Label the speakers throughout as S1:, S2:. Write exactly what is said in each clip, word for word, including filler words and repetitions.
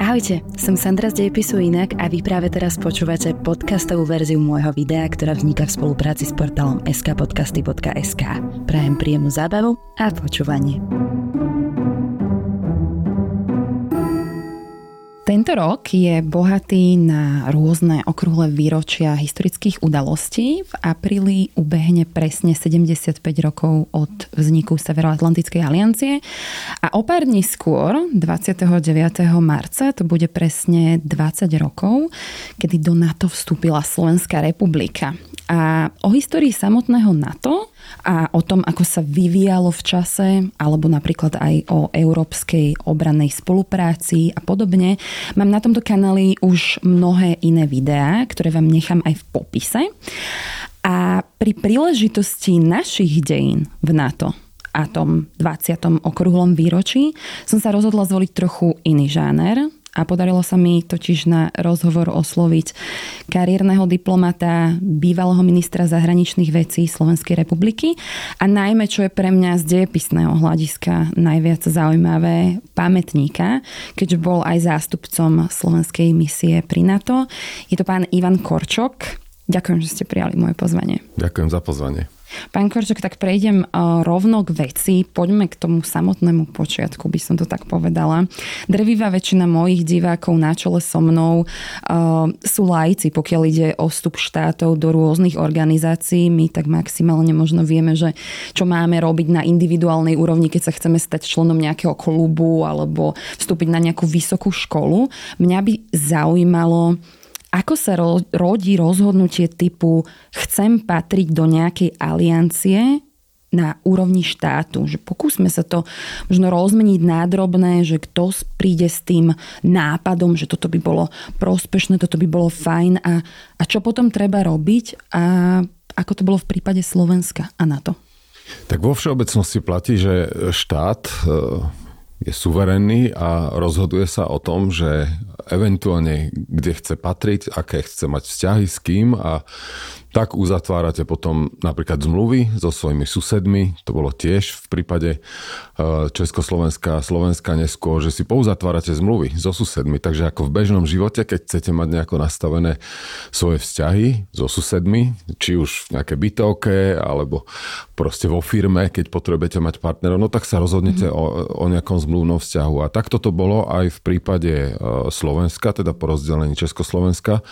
S1: Ahojte, som Sandra z Dejepisu Inak a vy práve teraz počúvate podcastovú verziu môjho videa, ktorá vzniká v spolupráci s portálom es ká podcasty bodka es ká. Prajem príjemnú zábavu a počúvanie. Tento rok je bohatý na rôzne okrúhle výročia historických udalostí. V apríli ubehne presne sedemdesiatpäť rokov od vzniku Severoatlantickej aliancie a o pár dní skôr, dvadsiateho deviateho marca, to bude presne dvadsať rokov, kedy do NATO vstúpila Slovenská republika. A o histórii samotného NATO a o tom, ako sa vyvíjalo v čase, alebo napríklad aj o európskej obrannej spolupráci a podobne, mám na tomto kanáli už mnohé iné videá, ktoré vám nechám aj v popise. A pri príležitosti našich dejín v NATO a tom dvadsiatom okrúhlom výročí som sa rozhodla zvoliť trochu iný žáner. A podarilo sa mi totiž na rozhovor osloviť kariérneho diplomata, bývalého ministra zahraničných vecí Slovenskej republiky a najmä, čo je pre mňa z dejepisného hľadiska najviac zaujímavé, pamätníka, keďže bol aj zástupcom slovenskej misie pri NATO. Je to pán Ivan Korčok. Ďakujem, že ste prijali moje pozvanie.
S2: Ďakujem za pozvanie.
S1: Pán Korčok, tak prejdem rovno k veci. Poďme k tomu samotnému počiatku, by som to tak povedala. Drvivá väčšina mojich divákov na čele so mnou uh, sú laici, pokiaľ ide o vstup štátov do rôznych organizácií. My tak maximálne možno vieme, že čo máme robiť na individuálnej úrovni, keď sa chceme stať členom nejakého klubu alebo vstúpiť na nejakú vysokú školu. Mňa by zaujímalo, ako sa rodí rozhodnutie typu chcem patriť do nejakej aliancie na úrovni štátu? Že pokúsme sa to možno rozmeniť nádrobné, že kto príde s tým nápadom, že toto by bolo prospešné, toto by bolo fajn a, a čo potom treba robiť a ako to bolo v prípade Slovenska a NATO?
S2: Tak vo všeobecnosti platí, že štát je suverénny a rozhoduje sa o tom, že eventuálne kde chce patriť, aké chce mať vzťahy s kým a tak uzatvárate potom napríklad zmluvy so svojimi susedmi. To bolo tiež v prípade Československa a Slovenska neskôr, že si pouzatvárate zmluvy so susedmi. Takže ako v bežnom živote, keď chcete mať nejako nastavené svoje vzťahy so susedmi, či už v nejakej bytovke alebo proste vo firme, keď potrebujete mať partnerov, no tak sa rozhodnete mm. o, o nejakom zmluvnom vzťahu. A takto to bolo aj v prípade Slovenska, teda po rozdelení Československa,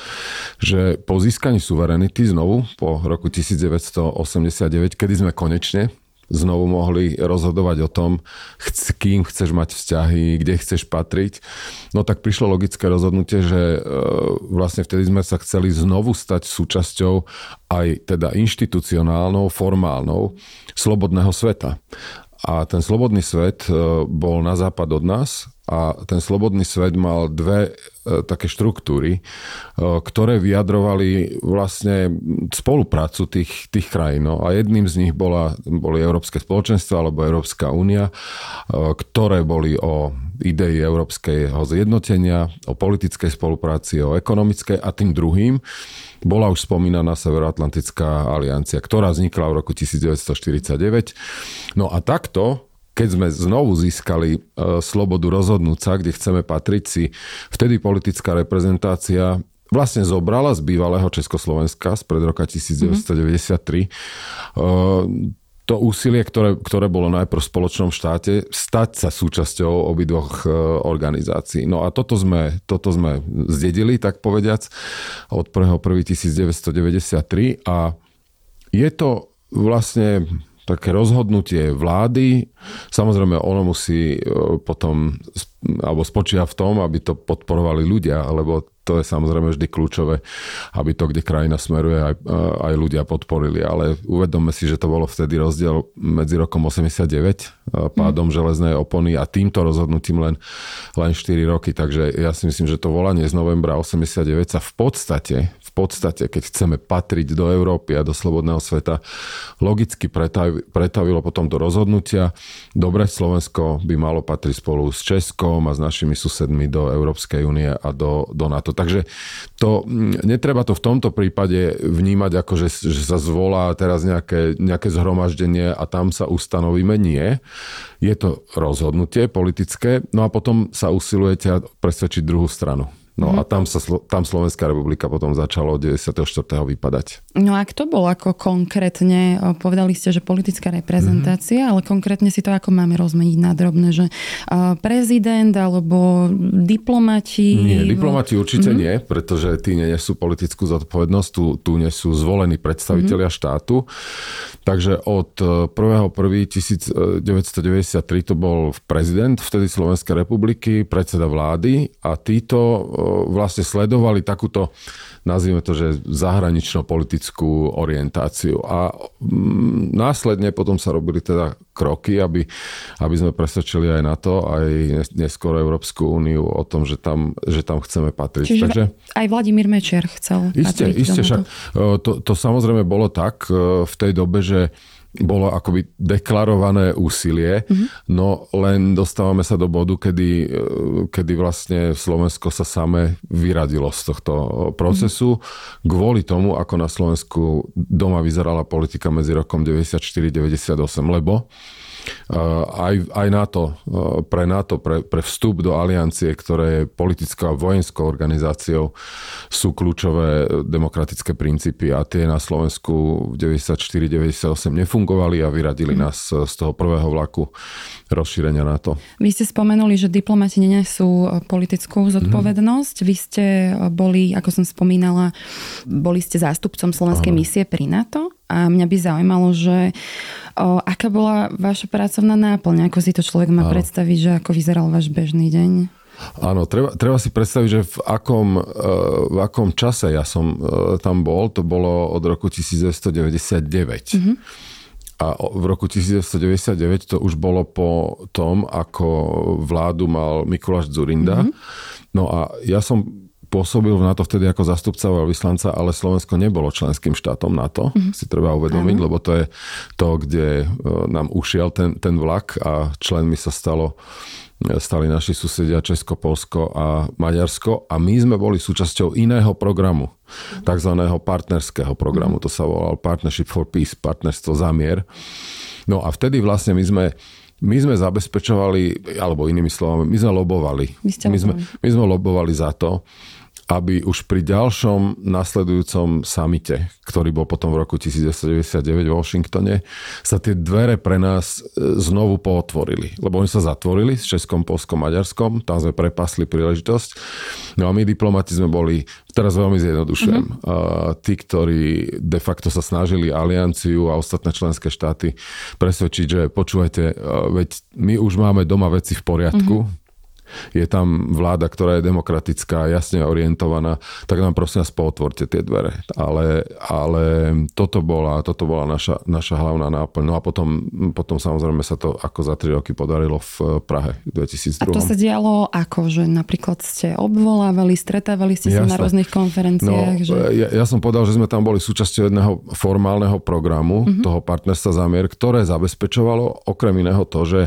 S2: že po získaní suverenity znovu po roku devätnásťstoosemdesiatdeväť, kedy sme konečne znovu mohli rozhodovať o tom, s kým chceš mať vzťahy, kde chceš patriť. No tak prišlo logické rozhodnutie, že vlastne vtedy sme sa chceli znovu stať súčasťou aj teda inštitucionálnou, formálnou slobodného sveta. A ten slobodný svet bol na západ od nás a ten slobodný svet mal dve také štruktúry, ktoré vyjadrovali vlastne spoluprácu tých, tých krajín. A jedným z nich bola, boli Európske spoločenstvo alebo Európska únia, ktoré boli o idei európskeho zjednotenia, o politickej spolupráci, o ekonomickej a tým druhým bola už spomínaná Severoatlantická aliancia, ktorá vznikla v roku devätnásťstoštyridsaťdeväť. No a takto, keď sme znovu získali e, slobodu rozhodnúť sa, kde chceme patriť si, vtedy politická reprezentácia vlastne zobrala z bývalého Československa spred roka devätnásťstodeväťdesiattri mm-hmm. e, to úsilie, ktoré, ktoré bolo najprv v spoločnom štáte, stať sa súčasťou obidvoch organizácií. No a toto sme, toto sme zdedili, tak povediac, od prvého prvého devätnásťstodeväťdesiattri a je to vlastne také rozhodnutie vlády. Samozrejme, ono musí potom, alebo spočíva v tom, aby to podporovali ľudia, lebo to je samozrejme vždy kľúčové, aby to, kde krajina smeruje, aj, aj ľudia podporili. Ale uvedomme si, že to bolo vtedy rozdiel medzi rokom osemdesiatdeväť, pádom mm. železnej opony a týmto rozhodnutím len, len štyri roky. Takže ja si myslím, že to volanie z novembra osemdesiatdeväť sa v podstate, v podstate, keď chceme patriť do Európy a do slobodného sveta, logicky pretavilo potom do rozhodnutia. Dobre, Slovensko by malo patriť spolu s Českom a s našimi susedmi do Európskej únie a do, do NATO. Takže to, netreba to v tomto prípade vnímať ako, že, že sa zvolá teraz nejaké, nejaké zhromaždenie a tam sa ustanovíme. Nie. Je to rozhodnutie politické, no a potom sa usilujete presvedčiť druhú stranu. No a tam, sa, tam Slovenská republika potom začala od deväťdesiateho štvrtého vypadať.
S1: No a kto bol ako konkrétne, povedali ste, že politická reprezentácia, mm-hmm. ale konkrétne si to ako máme rozmeniť na drobné, že prezident alebo diplomati?
S2: Nie, diplomati určite mm-hmm. nie, pretože tí nesú politickú zodpovednosť, tu, tu nesú zvolení predstavitelia mm-hmm. štátu. Takže od prvého prvého devätnásťstodeväťdesiattri to bol prezident vtedy Slovenskej republiky, predseda vlády a títo vlastne sledovali takúto, nazvime to, že zahranično-politickú orientáciu. A následne potom sa robili teda kroky, aby, aby sme presvedčili aj NATO, aj neskôr Európsku úniu o tom, že tam, že tam chceme patriť.
S1: Čiže Takže, aj Vladimír Mečiar chcel
S2: isté,
S1: patriť.
S2: Isté, však to, to samozrejme bolo tak v tej dobe, že bolo akoby deklarované úsilie, mm-hmm. no len dostávame sa do bodu, kedy, kedy vlastne Slovensko sa same vyradilo z tohto procesu mm-hmm. kvôli tomu, ako na Slovensku doma vyzerala politika medzi rokom deväťdesiatštyri deväťdesiatosem, lebo aj, aj NATO, pre NATO, pre, pre vstup do aliancie, ktoré je politickou a vojenskou organizáciou, sú kľúčové demokratické princípy a tie na Slovensku v deväťdesiatštyri deväťdesiatosem nefungovali a vyradili mm. nás z toho prvého vlaku rozšírenia NATO.
S1: Vy ste spomenuli, že diplomati nenesú politickú zodpovednosť. Mm. Vy ste boli, ako som spomínala, boli ste zástupcom slovenskej Aha. misie pri NATO. A mňa by zaujímalo, že o, aká bola vaša pracovná náplň? Ako si to človek má Áno. predstaviť, že ako vyzeral váš bežný deň?
S2: Áno, treba, treba si predstaviť, že v akom, v akom čase ja som tam bol. To bolo od roku devätnásťstodeväťdesiatdeväť. Mm-hmm. A v roku devätnásťstodeväťdesiatdeväť to už bolo po tom, ako vládu mal Mikuláš Dzurinda. Mm-hmm. No a ja som pôsobil v NATO vtedy ako zastupca veľvyslanca, ale Slovensko nebolo členským štátom NATO, mm-hmm. si treba uvedomiť, Áno. lebo to je to, kde nám ušiel ten, ten vlak a členmi sa stalo, stali naši susedia Česko, Poľsko a Maďarsko a my sme boli súčasťou iného programu, takzvaného partnerského programu, mm-hmm. to sa volal Partnership for Peace, partnerstvo za mier. No a vtedy vlastne my sme My sme zabezpečovali, alebo inými slovami, my sme lobovali. My sme, my sme lobovali za to, aby už pri ďalšom nasledujúcom samite, ktorý bol potom v roku devätnásťstodeväťdesiatdeväť v Washingtone, sa tie dvere pre nás znovu pootvorili. Lebo oni sa zatvorili s Českom, Poľskom, Maďarskom, tam sme prepasli príležitosť. No a my diplomati sme boli, teraz veľmi zjednodušujem, uh-huh. tí, ktorí de facto sa snažili alianciu a ostatné členské štáty presvedčiť, že počúvajte, veď my už máme doma veci v poriadku, uh-huh. je tam vláda, ktorá je demokratická, jasne orientovaná, tak nám prosím vás pootvorte tie dvere. Ale, ale toto bola, toto bola naša, naša hlavná náplň. No a potom, potom samozrejme sa to ako za tri roky podarilo v Prahe v dvetisícdva.
S1: A to sa dialo ako? Že napríklad ste obvolávali, stretávali ste sa na rôznych konferenciách?
S2: No,
S1: že...
S2: ja, ja som povedal, že sme tam boli súčasťou jedného formálneho programu, uh-huh. toho partnerstva za mier, ktoré zabezpečovalo okrem iného to, že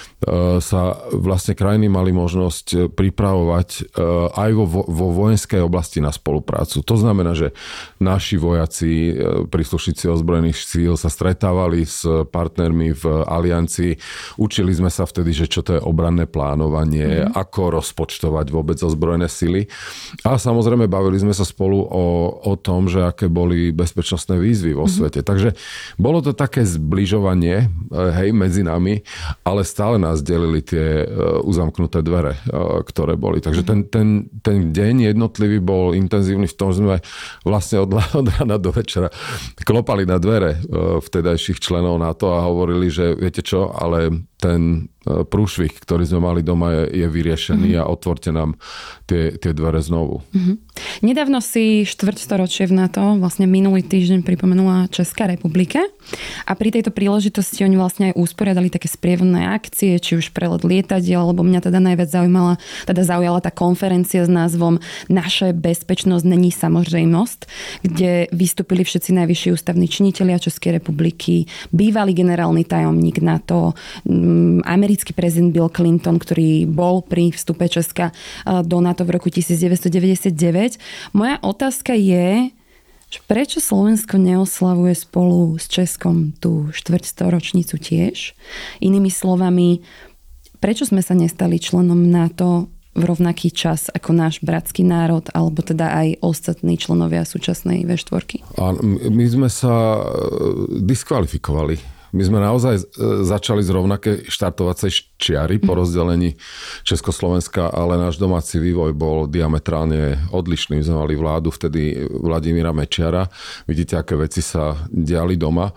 S2: sa vlastne krajiny mali možnosť pripravovať aj vo, vo vojenskej oblasti na spoluprácu. To znamená, že naši vojaci, príslušníci ozbrojených síl sa stretávali s partnermi v aliancii. Učili sme sa vtedy, že čo to je obranné plánovanie, mm. ako rozpočtovať vôbec ozbrojené sily. A samozrejme bavili sme sa spolu o, o tom, že aké boli bezpečnostné výzvy vo mm. svete. Takže bolo to také zbližovanie, hej, medzi nami, ale stále nás delili tie uzamknuté dvere, ktoré boli. Takže ten, ten, ten deň jednotlivý bol intenzívny v tom, že sme vlastne od, od rána do večera klopali na dvere vtedajších členov NATO a hovorili, že viete čo, ale ten prúšvih, ktorý sme mali doma, je, je vyriešený mm-hmm. a otvorte nám tie, tie dvere znovu.
S1: Mm-hmm. Nedávno si štvrťstoročie v NATO, vlastne minulý týždeň pripomenula Česká republika a pri tejto príležitosti oni vlastne aj usporiadali také sprievodné akcie, či už prelet lietadiel, alebo mňa teda najviac zaujímala, teda zaujala tá konferencia s názvom Naše bezpečnosť není samozrejmosť, kde vystúpili všetci najvyšší ústavní činitelia Českej republiky, bývalý generálny tajomník NATO, americký prezident Bill Clinton, ktorý bol pri vstupe Česka do NATO v roku devätnásťstodeväťdesiatdeväť. Moja otázka je, prečo Slovensko neoslavuje spolu s Českom tú štvrťstoročnicu tiež? Inými slovami, prečo sme sa nestali členom NATO v rovnaký čas ako náš bratský národ, alebo teda aj ostatní členovia súčasnej vé štyri?
S2: A my sme sa diskvalifikovali. My sme naozaj začali z rovnakej štartovacej čiary po rozdelení Československa, ale náš domáci vývoj bol diametrálne odlišný. My sme mali vládu vtedy Vladimíra Mečiara. Vidíte, aké veci sa diali doma.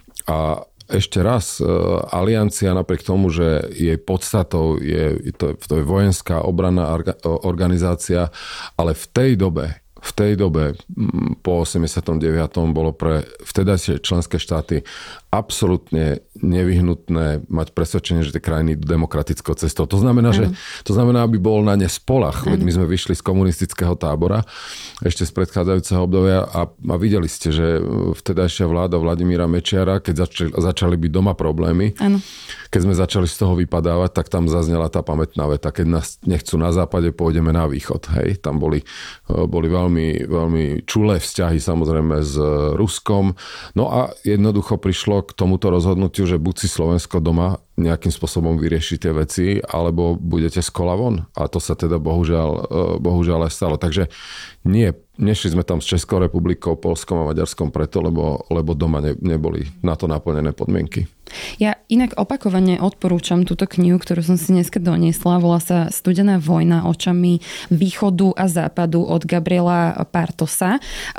S2: A ešte raz, aliancia napriek tomu, že jej podstatou je, to, to je vojenská obranná organizácia, ale v tej dobe V tej dobe, po osemdesiatom deviatom bolo pre vtedajšie členské štáty absolútne nevyhnutné mať presvedčenie, že tie krajiny idú demokratickou cestou. To znamená, že, to znamená, aby bol na ne spolach. Veď my sme vyšli z komunistického tábora ešte z predchádzajúceho obdobia a, a videli ste, že vtedajšia vláda Vladimíra Mečiara, keď začali, začali byť doma problémy, ano. Keď sme začali z toho vypadávať, tak tam zaznela tá pamätná veta. Keď nás nechcú na západe, pôjdeme na východ. Hej, tam boli, boli veľmi, veľmi čulé vzťahy samozrejme s Ruskom. No a jednoducho prišlo k tomuto rozhodnutiu, že buď si Slovensko doma nejakým spôsobom vyrieši tie veci, alebo budete z kola von. A to sa teda bohužiaľ, bohužiaľ aj stalo. Takže nie, nešli sme tam s Českou republikou, Poľskom a Maďarskom preto, lebo, lebo doma ne, neboli na to naplnené podmienky.
S1: Ja inak opakovane odporúčam túto knihu, ktorú som si dneska doniesla. Volá sa Studená vojna očami východu a západu od Gabriela Partosa.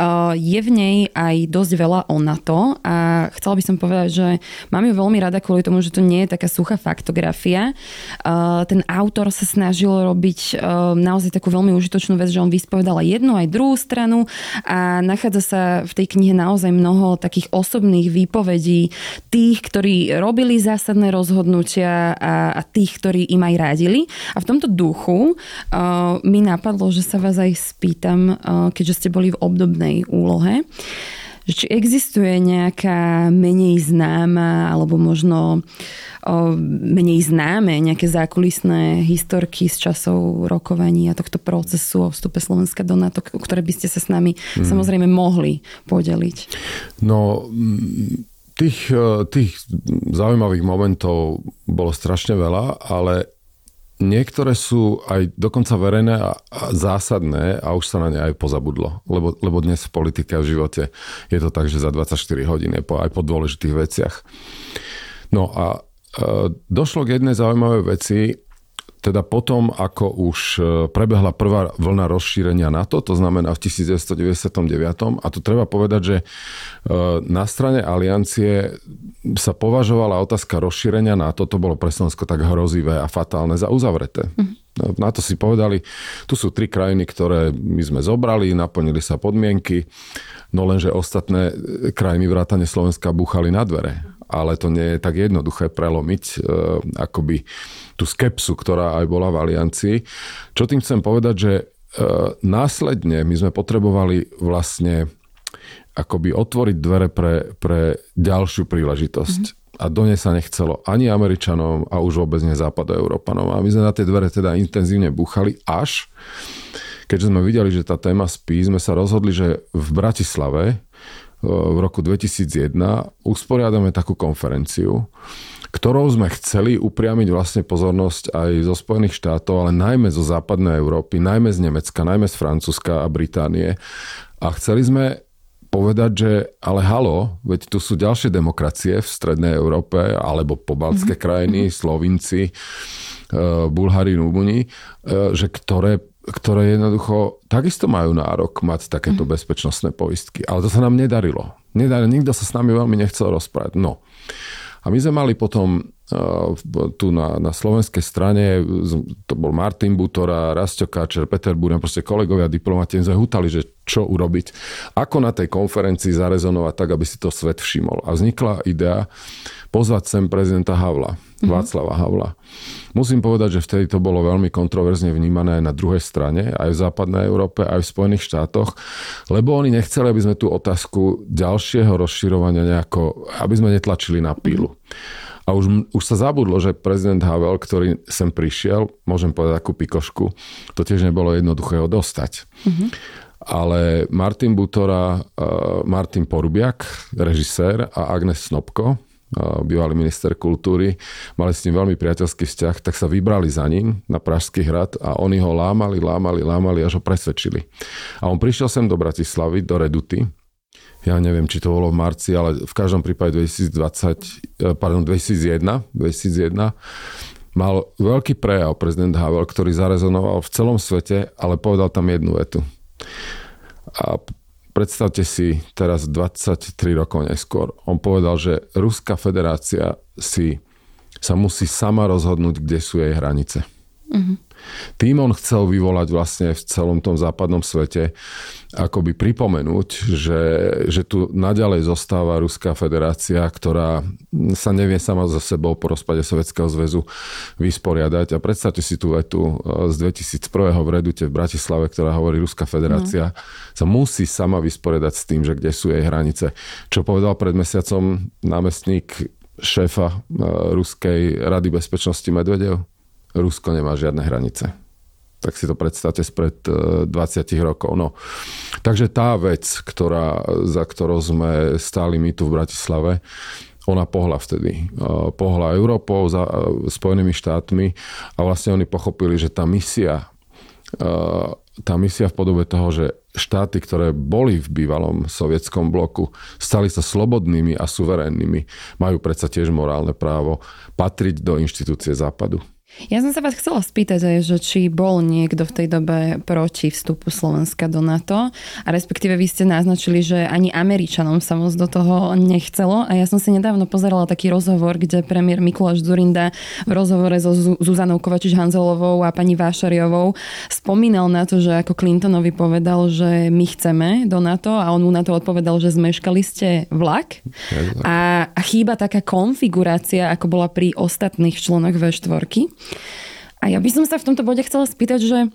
S1: Je v nej aj dosť veľa o NATO a chcela by som povedať, že mám ju veľmi rada kvôli tomu, že to nie je taká suchá faktografia. Ten autor sa snažil robiť naozaj takú veľmi užitočnú vec, že on vyspovedal aj jednu, aj druhú stranu a nachádza sa v tej knihe naozaj mnoho takých osobných výpovedí tých, ktorí robili zásadné rozhodnutia a, a tých, ktorí im aj radili. A v tomto duchu uh, mi napadlo, že sa vás aj spýtam, uh, keďže ste boli v obdobnej úlohe, že či existuje nejaká menej známa alebo možno uh, menej známe nejaké zákulisné historky z časov rokovaní a tohto procesu o vstupe Slovenska do NATO, ktoré by ste sa s nami mm. samozrejme mohli podeliť. No...
S2: Tých, tých zaujímavých momentov bolo strašne veľa, ale niektoré sú aj dokonca verejné a zásadné a už sa na ne aj pozabudlo. Lebo, lebo dnes v politike a v živote je to tak, že za dvadsaťštyri hodín je po, aj po dôležitých veciach. No a e, došlo k jednej zaujímavej veci, teda potom, ako už prebehla prvá vlna rozšírenia NATO, to znamená v devätnásťstodeväťdesiatdeväť, a tu treba povedať, že na strane aliancie sa považovala otázka rozšírenia NATO, to bolo pre Slovensko tak hrozivé a fatálne, za uzavreté. Mm. Na to si povedali, tu sú tri krajiny, ktoré my sme zobrali, naplnili sa podmienky, no lenže ostatné krajiny vrátane Slovenska búchali na dvere. Ale to nie je tak jednoduché prelomiť e, akoby tú skepsu, ktorá aj bola v aliancii. Čo tým chcem povedať, že e, následne my sme potrebovali vlastne akoby otvoriť dvere pre, pre ďalšiu príležitosť. Mm-hmm. A do nej sa nechcelo ani Američanom a už vôbec nie Západoeurópanom. A my sme na tie dvere teda intenzívne búchali, až keďže sme videli, že tá téma spí, sme sa rozhodli, že v Bratislave v roku dvetisícjeden usporiadame takú konferenciu, ktorou sme chceli upriamiť vlastne pozornosť aj zo Spojených štátov, ale najmä zo západnej Európy, najmä z Nemecka, najmä z Francúzska a Británie. A chceli sme povedať, že ale halo, veď tu sú ďalšie demokracie v strednej Európe, alebo pobaltské mm-hmm. krajiny, Slovinci, Bulhári, Rumúni, že ktoré ktoré jednoducho takisto majú nárok mať takéto bezpečnostné poistky. Ale to sa nám nedarilo. Nedarilo. Nikto sa s nami veľmi nechcel rozprávať. No. A my sme mali potom tu na, na slovenskej strane, to bol Martin Butora, Rasťo Káčer, Peter Burian, proste kolegovia, diplomati, sme hútali, že čo urobiť, ako na tej konferencii zarezonovať tak, aby si to svet všimol. A vznikla idea pozvať sem prezidenta Havla, mm-hmm. Václava Havla. Musím povedať, že vtedy to bolo veľmi kontroverzne vnímané aj na druhej strane, aj v západnej Európe, aj v Spojených štátoch, lebo oni nechceli, aby sme tú otázku ďalšieho rozširovania nejako, aby sme netlačili na pílu. Mm-hmm. A už, už sa zabudlo, že prezident Havel, ktorý sem prišiel, môžem povedať takú pikošku, to tiež nebolo jednoduché ho dostať. Mm-hmm. Ale Martin Butora, Martin Porubiak, režisér, a Agnes Snopko, bývalý minister kultúry, mali s ním veľmi priateľský vzťah, tak sa vybrali za ním na Pražský hrad a oni ho lámali, lámali, lámali, až ho presvedčili. A on prišiel sem do Bratislavy, do Reduty. Ja neviem, či to bolo v marci, ale v každom prípade dvetisícdvadsať, pardon, dvetisícjeden, dvetisícjeden mal veľký prejav prezident Havel, ktorý zarezonoval v celom svete, ale povedal tam jednu vetu. A predstavte si teraz dvadsaťtri rokov neskôr. On povedal, že Ruská federácia si sa musí sama rozhodnúť, kde sú jej hranice. Mhm. Tým on chcel vyvolať vlastne v celom tom západnom svete akoby pripomenúť, že, že tu naďalej zostáva Ruská federácia, ktorá sa nevie sama so sebou po rozpade Sovietskeho zväzu vysporiadať. A predstavte si tú vetu z dvetisícjeden v Redute v Bratislave, ktorá hovorí, Ruská federácia mm. sa musí sama vysporiadať s tým, že kde sú jej hranice. Čo povedal pred mesiacom námestník šéfa Ruskej rady bezpečnosti Medvedev? Rusko nemá žiadne hranice. Tak si to predstavte spred dvadsať rokov. No. Takže tá vec, ktorá, za ktorou sme stáli my tu v Bratislave, ona pohla vtedy. Pohla Európou, za Spojenými štátmi a vlastne oni pochopili, že tá misia, tá misia v podobe toho, že štáty, ktoré boli v bývalom sovietskom bloku, stali sa slobodnými a suverénnymi, majú predsa tiež morálne právo patriť do inštitúcie Západu.
S1: Ja som sa vás chcela spýtať, že či bol niekto v tej dobe proti vstupu Slovenska do NATO a respektíve vy ste naznačili, že ani Američanom sa moc do toho nechcelo a ja som si nedávno pozerala taký rozhovor, kde premiér Mikuláš Dzurinda v rozhovore so Zuzanou Kovačič-Hanzelovou a pani Vášariovou spomínal na to, že ako Clintonovi povedal, že my chceme do NATO a on mu na to odpovedal, že zmeškali ste vlak a, a chýba taká konfigurácia, ako bola pri ostatných členoch vé štyri. A ja by som sa v tomto bode chcela spýtať, že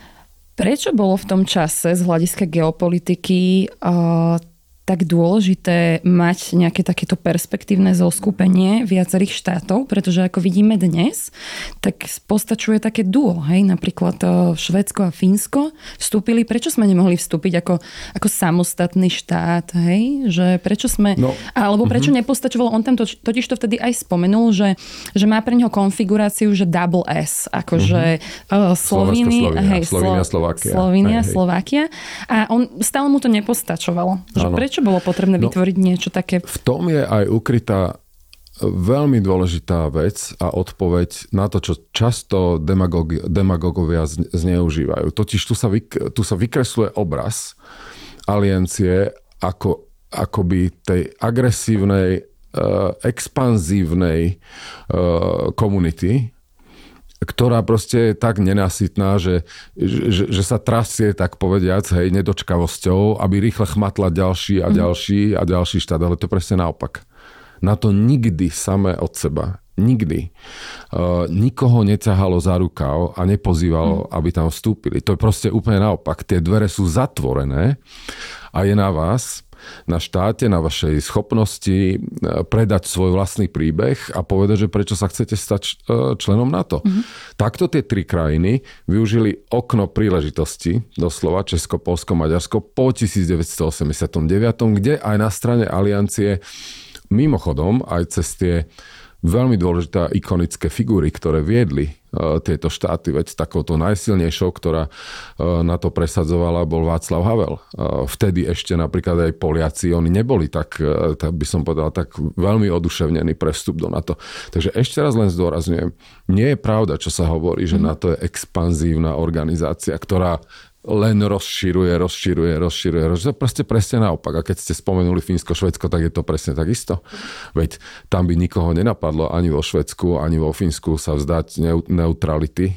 S1: prečo bolo v tom čase z hľadiska geopolitiky uh, tak dôležité mať nejaké takéto perspektívne zoskupenie viacerých štátov, pretože ako vidíme dnes, tak postačuje také duo, hej, napríklad Švédsko a Fínsko vstúpili, prečo sme nemohli vstúpiť ako, ako samostatný štát, hej, že prečo sme, no, alebo prečo uh-huh. nepostačovalo, on tam to, totiž to vtedy aj spomenul, že, že má pre neho konfiguráciu, že double S, akože uh-huh. Slovíny, hej,
S2: Slovínia, Slovakia.
S1: Slovínia, Slovakia a on stále mu to nepostačovalo, že prečo bolo potrebné no, vytvoriť niečo také?
S2: V tom je aj ukrytá veľmi dôležitá vec a odpoveď na to, čo často demagóg, demagógovia zneužívajú. Totiž tu sa, vyk, tu sa vykresluje obraz aliancie ako akoby tej agresívnej, uh, expanzívnej uh, komunity, ktorá proste je tak nenasytná, že, že, že sa trasie, tak povediac, hej, nedočkavosťou, aby rýchle chmatla ďalší a ďalší a ďalší štát. Ale to presne naopak. Na to nikdy samé od seba. Nikdy. Uh, nikoho neťahalo za rukav a nepozývalo, mm. aby tam vstúpili. To je proste úplne naopak. Tie dvere sú zatvorené a je na vás, na štáte, na vašej schopnosti predať svoj vlastný príbeh a povedať, že prečo sa chcete stať členom NATO. Mm-hmm. Takto tie tri krajiny využili okno príležitosti, doslova Česko, Poľsko, Maďarsko po devätnásťstoosemdesiatdeväť, kde aj na strane aliancie mimochodom aj cez tie veľmi dôležité ikonické figúry, ktoré viedli uh, tieto štáty, veď takouto najsilnejšou, ktorá uh, na to presadzovala, bol Václav Havel. Uh, vtedy ešte napríklad aj Poliaci, oni neboli tak, uh, tak by som povedal, tak veľmi oduševnení pre vstup do NATO. Takže ešte raz len zdôrazňujem, nie je pravda, čo sa hovorí, že NATO je expanzívna organizácia, ktorá len rozširuje, rozširuje, rozširuje. rozširuje. Proste presne naopak. A keď ste spomenuli Fínsko, Švédsko, tak je to presne takisto. Veď tam by nikoho nenapadlo ani vo Švédsku, ani vo Fínsku sa vzdať neutrality.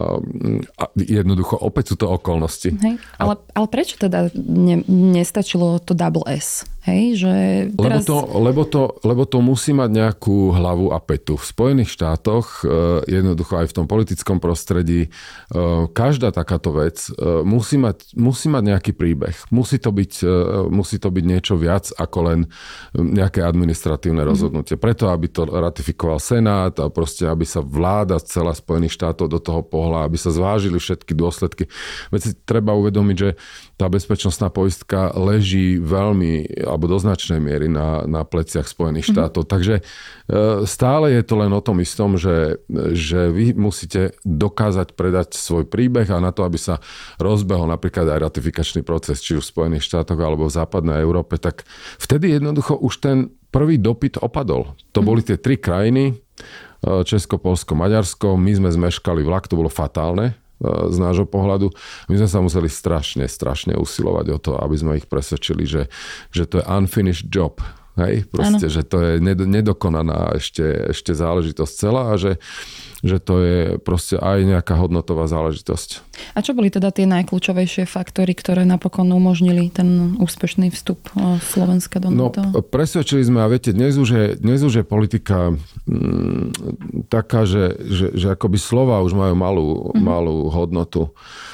S2: A jednoducho opäť sú to okolnosti.
S1: Hej, ale, ale prečo teda ne, nestačilo to double S? Hej, že teraz...
S2: lebo, to, lebo, to, lebo to musí mať nejakú hlavu a petu. V Spojených štátoch, jednoducho aj v tom politickom prostredí, každá takáto vec musí mať, musí mať nejaký príbeh. Musí to byť, musí to byť niečo viac ako len nejaké administratívne rozhodnutie. Preto, aby to ratifikoval Senát a proste, aby sa vláda celá Spojených štátov do toho pohla, aby sa zvážili všetky dôsledky. Veď si treba uvedomiť, že tá bezpečnostná poistka leží veľmi alebo do značnej miery na, na pleciach Spojených štátov. Mm-hmm. Takže stále je to len o tom istom, že, že vy musíte dokázať predať svoj príbeh a na to, aby sa rozbehol napríklad aj ratifikačný proces, či už v Spojených štátoch alebo v západnej Európe, tak vtedy jednoducho už ten prvý dopyt opadol. To boli tie tri krajiny, Česko, Poľsko, Maďarsko. My sme zmeškali vlak, to bolo fatálne z nášho pohľadu. My sme sa museli strašne, strašne usilovať o to, aby sme ich presvedčili, že, že to je unfinished job. Hej? Proste, ano. Že to je nedokonaná ešte, ešte záležitosť celá a že, že to je proste aj nejaká hodnotová záležitosť.
S1: A čo boli teda tie najkľúčovejšie faktory, ktoré napokon umožnili ten úspešný vstup Slovenska do NATO?
S2: No, presvedčili sme, a viete, dnes už je, dnes už je politika m, taká, že, že, že akoby slova už majú malú, mm-hmm. malú hodnotu.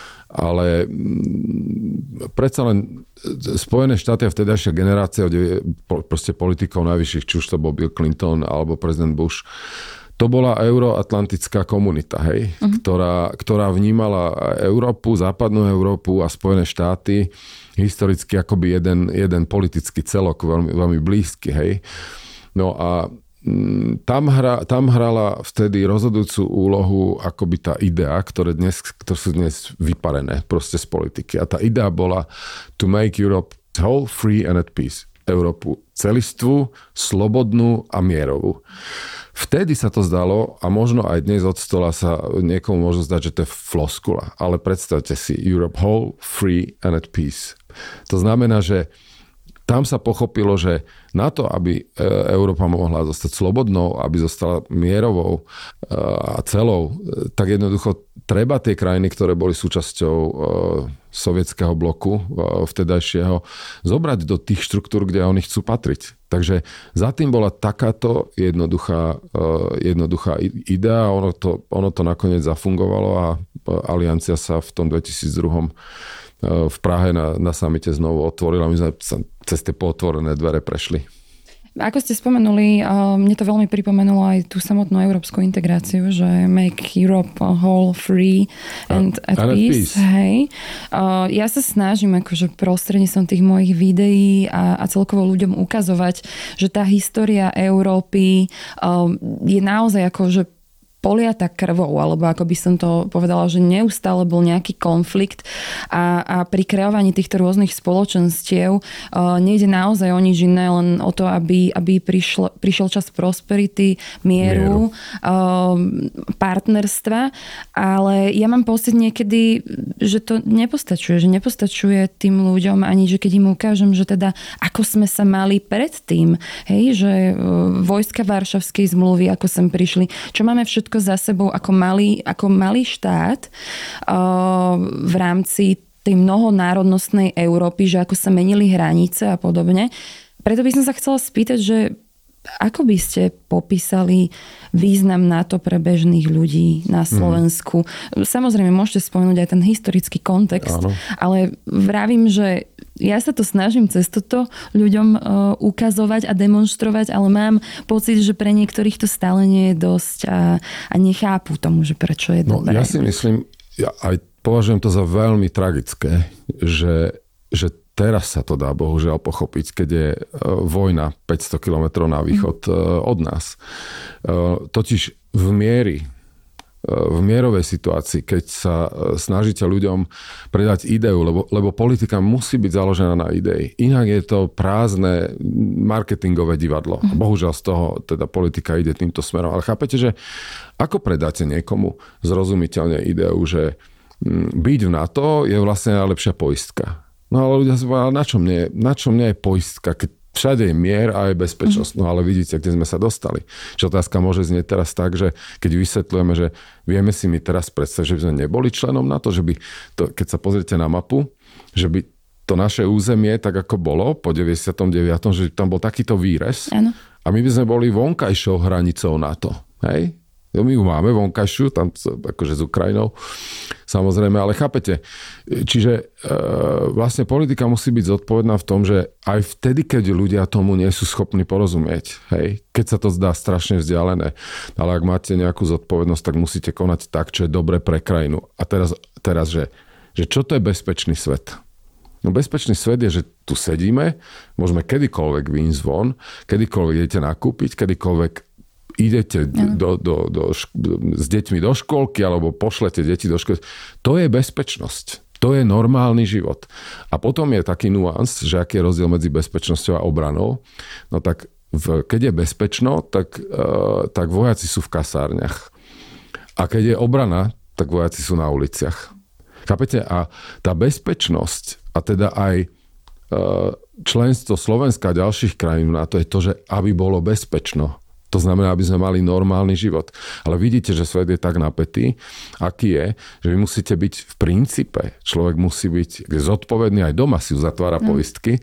S2: Ale m, predsa len Spojené štáty a vtedajšia generácia proste politikov najvyšších, či už to bol Bill Clinton alebo prezident Bush, to bola euroatlantická komunita, hej, uh-huh. ktorá, ktorá vnímala Európu, západnú Európu a Spojené štáty historicky akoby jeden, jeden politický celok, veľmi, veľmi blízky, hej. No a mm, tam, hra, tam hrala vtedy rozhodujúcu úlohu akoby tá idea, ktoré, dnes, ktoré sú dnes vyparené proste z politiky. A tá idea bola to make Europe whole, free and at peace. Európu celistvú, slobodnú a mierovú. Vtedy sa to zdalo, a možno aj dnes od stola sa niekomu môže zdať, že to je floskula. Ale predstavte si, Europe whole, free and at peace. To znamená, že tam sa pochopilo, že na to, aby Európa mohla zostať slobodnou, aby zostala mierovou a celou, tak jednoducho treba tie krajiny, ktoré boli súčasťou sovietskeho bloku vtedajšieho, zobrať do tých štruktúr, kde oni chcú patriť. Takže za tým bola takáto jednoduchá, jednoduchá idea, ono to, ono to nakoniec zafungovalo a aliancia sa v tom dvetisícdva v Prahe na, na samite znovu otvorila. My sme sa cez tie potvorené dvere prešli.
S1: Ako ste spomenuli, mne to veľmi pripomenulo aj tú samotnú európsku integráciu, že make Europe whole, free and at and peace. peace. Hej. Ja sa snažím akože prostredníctvom tých mojich videí a, a celkovo ľuďom ukazovať, že tá história Európy je naozaj akože poliata krvou, alebo ako by som to povedala, že neustále bol nejaký konflikt a, a pri kreovaní týchto rôznych spoločenstiev uh, nejde naozaj o nič iné, len o to, aby, aby prišlo, prišiel čas prosperity, mieru, mieru. Uh, partnerstva, ale ja mám pocit niekedy, že to nepostačuje, že nepostačuje tým ľuďom ani, že keď im ukážem, že teda ako sme sa mali predtým, hej, že uh, vojska Varšavskej zmluvy, ako sem prišli, čo máme všetko za sebou ako malý, ako malý štát uh, v rámci tej mnohonárodnostnej Európy, že ako sa menili hranice a podobne. Preto by som sa chcela spýtať, že ako by ste popísali význam NATO pre bežných ľudí na Slovensku? Mm. Samozrejme, môžete spomenúť aj ten historický kontext, áno. Ale vravím, že ja sa to snažím cez toto ľuďom uh, ukazovať a demonštrovať, ale mám pocit, že pre niektorých to stále nie je dosť a, a nechápu tomu, že prečo je
S2: no,
S1: dobré.
S2: Ja si myslím, ja aj považujem to za veľmi tragické, že, že teraz sa to dá bohužiaľ pochopiť, keď je vojna päťsto kilometrov na východ mm. od nás. Totiž v miery, v mierovej situácii, keď sa snažíte ľuďom predať ideu, lebo, lebo politika musí byť založená na idei. Inak je to prázdne marketingové divadlo. Mm. Bohužiaľ z toho teda politika ide týmto smerom. Ale chápete, že ako predáte niekomu zrozumiteľne ideu, že byť v NATO je vlastne najlepšia poistka. No ale ľudia sa povedali, na čo mne, na čo mne je poistka, keď všade je mier a je bezpečnosť. No ale vidíte, kde sme sa dostali. Čiže otázka môže znieť teraz tak, že keď vysvetľujeme, že vieme si my teraz predstaviť, že by sme neboli členom NATO, že by, to, keď sa pozriete na mapu, že by to naše územie, tak ako bolo po deväťdesiatom deviatom že tam bol takýto výrez.
S1: Áno.
S2: A my by sme boli vonkajšou hranicou NATO. Hej? My ju máme vonkajšiu, tam akože s Ukrajinou, samozrejme, ale chápete. Čiže e, vlastne politika musí byť zodpovedná v tom, že aj vtedy, keď ľudia tomu nie sú schopní porozumieť, hej, keď sa to zdá strašne vzdialené, ale ak máte nejakú zodpovednosť, tak musíte konať tak, čo je dobre pre krajinu. A teraz, teraz že, že čo to je bezpečný svet? No bezpečný svet je, že tu sedíme, môžeme kedykoľvek výjsť von, kedykoľvek idete nakúpiť, kedykoľvek idete do, do, do, s deťmi do školky alebo pošlete deti do školy. To je bezpečnosť. To je normálny život. A potom je taký nuans, že aký je rozdiel medzi bezpečnosťou a obranou. No tak v, keď je bezpečno, tak, uh, tak vojaci sú v kasárniach. A keď je obrana, tak vojaci sú na uliciach. Chápete? A tá bezpečnosť a teda aj uh, členstvo Slovenska a ďalších krajín na to je to, že aby bolo bezpečno. To znamená, aby sme mali normálny život. Ale vidíte, že svet je tak napätý, aký je, že vy musíte byť v princípe, človek musí byť zodpovedný, aj doma si uzatvára mm. poistky,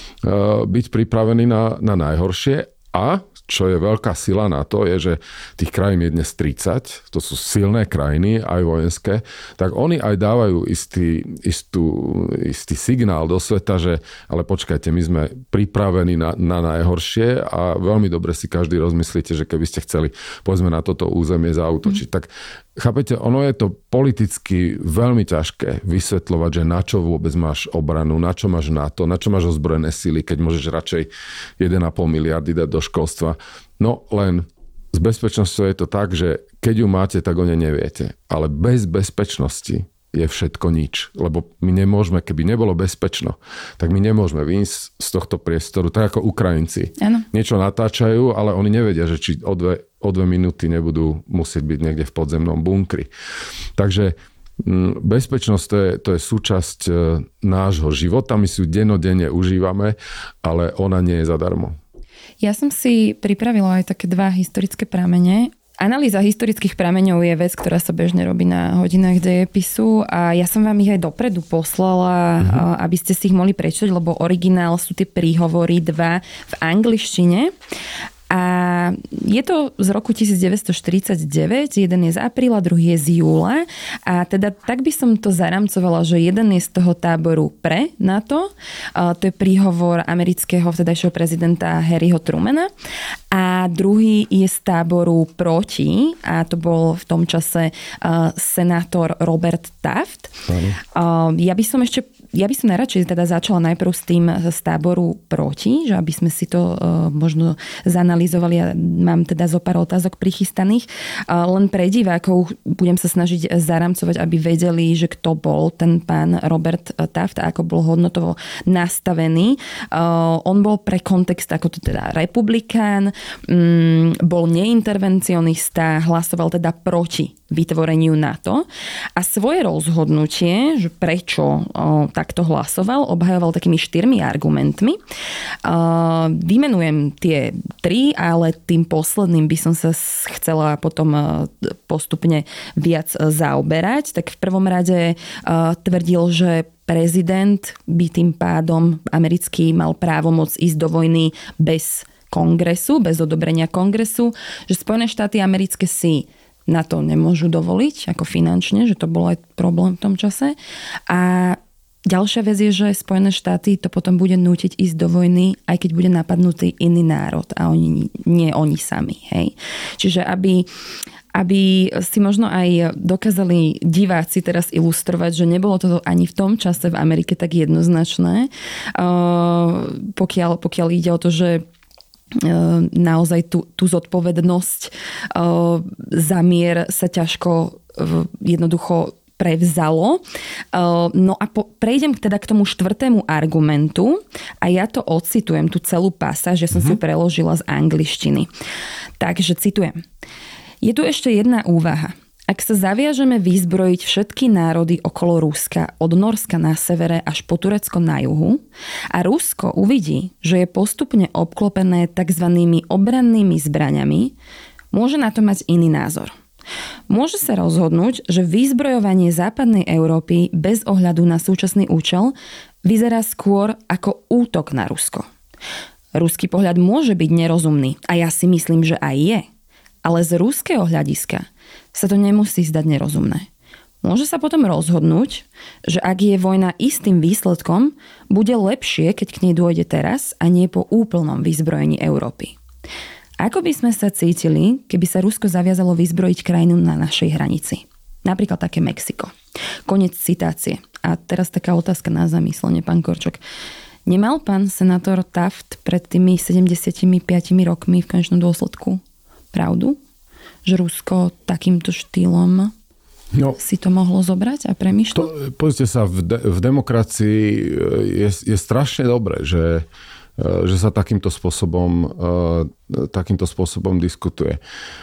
S2: byť pripravený na, na najhoršie. A čo je veľká sila na to, je, že tých krajín je dnes tridsať, to sú silné krajiny, aj vojenské, tak oni aj dávajú istý, istú, istý signál do sveta, že ale počkajte, my sme pripravení na, na najhoršie a veľmi dobre si každý rozmyslíte, že keby ste chceli, povedzme, na toto územie zaútočiť. Mm. Tak chápete, ono je to politicky veľmi ťažké vysvetľovať, že na čo vôbec máš obranu, na čo máš NATO, na čo máš ozbrojené sily, keď môžeš radšej jeden a pol miliardy dať do školstva. No len s bezpečnosťou je to tak, že keď ju máte, tak o nej neviete. Ale bez bezpečnosti je všetko nič. Lebo my nemôžeme, keby nebolo bezpečno, tak my nemôžeme vyjsť z tohto priestoru, tak ako Ukrajinci. Ano. Niečo natáčajú, ale oni nevedia, že či o dve, o dve minúty nebudú musieť byť niekde v podzemnom bunkri. Takže bezpečnosť to je, to je súčasť nášho života, my si ju dennodenne užívame, ale ona nie je zadarmo.
S1: Ja som si pripravila aj také dva historické pramene. Analýza historických prameňov je vec, ktorá sa bežne robí na hodinách dejepisu a ja som vám ich aj dopredu poslala, uh-huh. aby ste si ich mohli prečítať, lebo originál sú tie príhovory dva v angličtine. A je to z roku devätnásťstoštyridsaťdeväť, jeden je z apríla, druhý je z júla. A teda tak by som to zaramcovala, že jeden je z toho táboru pre NATO, to je príhovor amerického vtedajšieho prezidenta Harryho Trumana. A druhý je z táboru proti, a to bol v tom čase senátor Robert Taft. Aha. Ja by som ešte Ja by som najradšej teda začala najprv s tým z táboru proti, že aby sme si to uh, možno zanalizovali. Ja mám teda zo pár otázok prichystaných. Uh, len pre divákov budem sa snažiť zaramcovať, aby vedeli, že kto bol ten pán Robert Taft a ako bol hodnotovo nastavený. Uh, on bol pre kontext ako to teda republikán, um, bol neintervencionista, hlasoval teda proti vytvoreniu NATO a svoje rozhodnutie, že prečo uh, takto hlasoval, obhajoval takými štyrmi argumentmi. Uh, vymenujem tie tri, ale tým posledným by som sa chcela potom uh, postupne viac uh, zaoberať. Tak v prvom rade uh, tvrdil, že prezident by tým pádom americký mal právomoc ísť do vojny bez kongresu, bez odobrenia kongresu, že Spojené štáty americké si na to nemôžu dovoliť, ako finančne, že to bol aj problém v tom čase. A ďalšia vec je, že Spojené štáty to potom bude nútiť ísť do vojny, aj keď bude napadnutý iný národ a oni, nie oni sami. Hej. Čiže aby, aby si možno aj dokázali diváci teraz ilustrovať, že nebolo to ani v tom čase v Amerike tak jednoznačné, uh, pokiaľ, pokiaľ ide o to, že naozaj tú, tú zodpovednosť uh, za mier sa ťažko uh, jednoducho prevzalo. Uh, no a po, prejdem teda k tomu štvrtému argumentu a ja to ocitujem, tú celú pasáž, že som mm-hmm. si preložila z angličtiny. Takže citujem. Je tu ešte jedna úvaha. Ak sa zaviažeme vyzbrojiť všetky národy okolo Ruska, od Norska na severe až po Turecko na juhu, a Rusko uvidí, že je postupne obklopené tzv. Obrannými zbraňami, môže na to mať iný názor. Môže sa rozhodnúť, že vyzbrojovanie západnej Európy bez ohľadu na súčasný účel vyzerá skôr ako útok na Rusko. Ruský pohľad môže byť nerozumný a ja si myslím, že aj je. Ale z ruského hľadiska sa to nemusí zdať nerozumné. Môže sa potom rozhodnúť, že ak je vojna istým výsledkom, bude lepšie, keď k nej dôjde teraz a nie po úplnom vyzbrojení Európy. Ako by sme sa cítili, keby sa Rusko zaviazalo vyzbrojiť krajinu na našej hranici? Napríklad také Mexiko. Koniec citácie. A teraz taká otázka na zamyslenie, pán Korčok. Nemal pán senátor Taft pred tými sedemdesiatpäť rokmi v konečnom dôsledku pravdu? Že Rusko takýmto štýlom no, si to mohlo zobrať a premýšľať?
S2: Pozrite sa, v, de- v demokracii je, je strašne dobré, že že sa takýmto spôsobom, takýmto spôsobom diskutuje.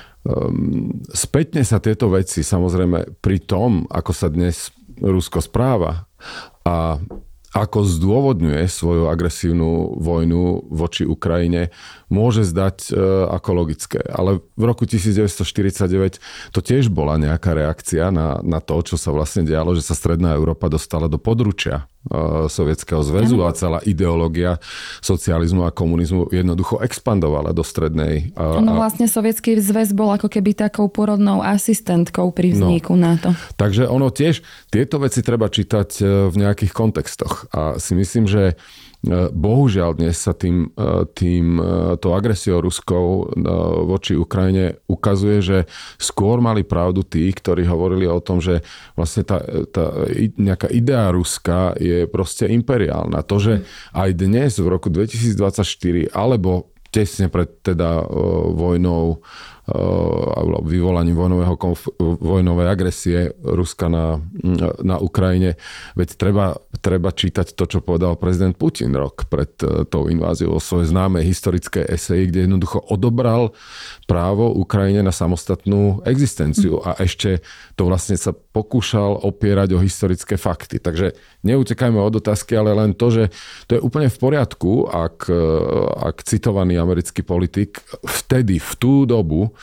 S2: Spätne sa tieto veci, samozrejme, pri tom, ako sa dnes Rusko správa a ako zdôvodňuje svoju agresívnu vojnu voči Ukrajine, môže zdať ako logické. Ale v roku devätnásťstoštyridsaťdeväť to tiež bola nejaká reakcia na, na to, čo sa vlastne dialo, že sa Stredná Európa dostala do područia Sovietskeho zväzu a celá ideológia socializmu a komunizmu jednoducho expandovala do strednej. A,
S1: no vlastne Sovietsky zväz bol ako keby takou porodnou asistentkou pri vzniku no, NATO.
S2: Takže ono tiež, tieto veci treba čítať v nejakých kontextoch. A si myslím, že bohužiaľ dnes sa tým, tým to agresiou ruskou voči Ukrajine ukazuje, že skôr mali pravdu tí, ktorí hovorili o tom, že vlastne tá, tá nejaká idea Ruska je proste imperiálna. To, že aj dnes v roku dvetisícdvadsaťštyri alebo tesne pred teda vojnou vyvolaním vojnového konf- vojnovej agresie Ruska na, na Ukrajine. Veď treba, treba čítať to, čo povedal prezident Putin rok pred tou inváziou, svoje známe historické eseji, kde jednoducho odobral právo Ukrajine na samostatnú existenciu a ešte to vlastne sa pokúšal opierať o historické fakty. Takže neutekajme od otázky, ale len to, že to je úplne v poriadku, ak, ak citovaný americký politik vtedy, v tú dobu